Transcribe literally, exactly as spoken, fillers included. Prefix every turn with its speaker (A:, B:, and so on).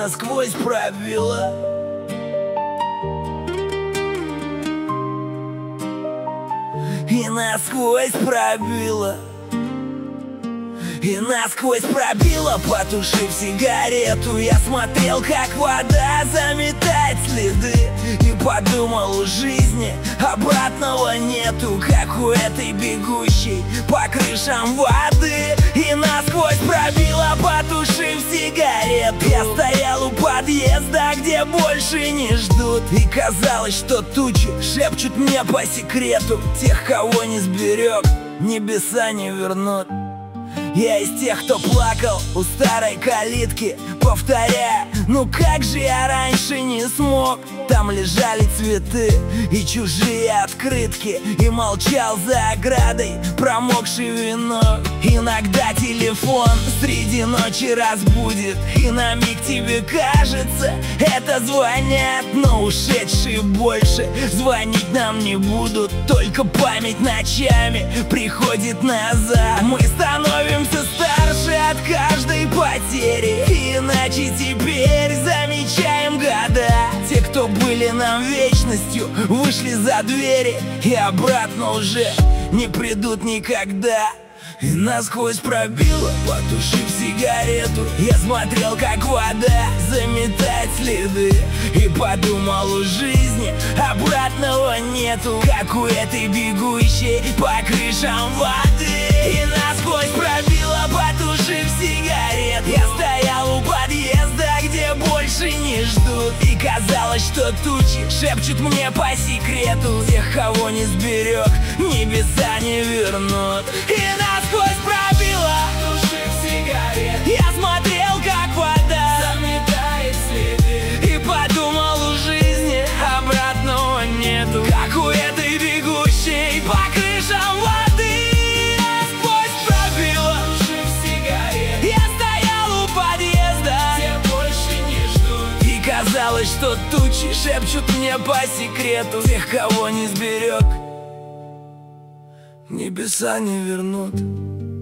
A: насквозь пробила. И насквозь пробила. И насквозь пробила, потушив сигарету. Я смотрел, как вода заметает следы, и подумал, у жизни обратного нету, как у этой бегущей по крышам воды. И насквозь пробила, потушив сигарету. Я стоял у подъезда, где больше не ждут, и казалось, что тучи шепчут мне по секрету: тех, кого не сберег, небеса не вернут. Я из тех, кто плакал у старой калитки, повторяя: ну как же я раньше не смог. Там лежали цветы и чужие открытки, и молчал за оградой промокший венок. Иногда телефон среди ночи разбудит, и на миг тебе кажется, это звонят. Но ушедшие больше звонить нам не будут, только память ночами приходит назад. Мы становимся старше от каждой потери, иначе теперь замечаем года. Те, кто были нам вечностью, вышли за двери и обратно уже не придут никогда. И насквозь пробила, потушив сигарету. Я смотрел, как вода заметает следы, и подумал, у жизни обратного нету, как у этой бегущей по крышам воды. И насквозь пробила, потушив сигарету. Я стоял у подъезда, где больше не ждут, и казалось, что тучи шепчут мне по секрету: тех, кого не сберег, небеса не вернут. И насквозь пробила, потушив сигарету. Я смотрел, как вода заметает следы, и подумал, у жизни обратного нету, как у этой бегущей по крышам воды. Насквозь пробила, потушив сигарету. Я стоял у подъезда, где больше не ждут, и казалось, что тучи шепчут мне по секрету: тех, кого не сберег, небеса не вернут.